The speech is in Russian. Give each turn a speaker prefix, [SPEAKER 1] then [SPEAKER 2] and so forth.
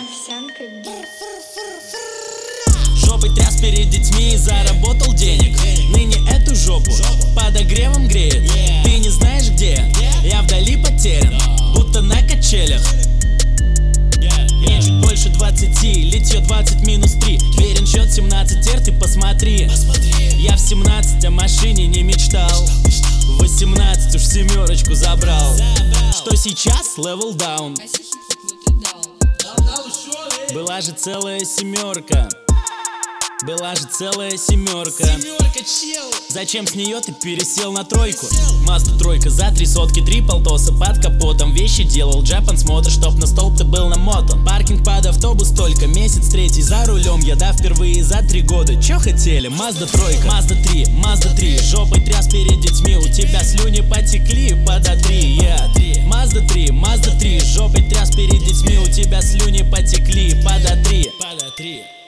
[SPEAKER 1] Овсянка бит.
[SPEAKER 2] Жопой тряс перед детьми и заработал денег. Ныне эту жопу подогревом греет. Ты не знаешь где? Я вдали потерян, будто на качелях. Мне чуть больше 20, литье 20 минус 3. Верен счет 17, теперь ты посмотри. Я в 17 о машине не мечтал, в 18 уж семерочку забрал. Что сейчас? Level down. Была же целая семерка. Была же целая семерка. Зачем с нее ты пересел на тройку? Мазда тройка за 3 сотки, 3 полтоса под капотом. Вещи делал Japan's Motor, чтоб на столб ты был намотан. Паркинг под автобус только, месяц третий за рулем. Я впервые за 3 года. Чё хотели? Мазда тройка, Мазда 3, Мазда 3. Жопой тряс перед детьми, у тебя слюни потекли, подотри. Мазда 3, Мазда 3. Жопой тряс перед детьми, у тебя слюни потекли, подотри.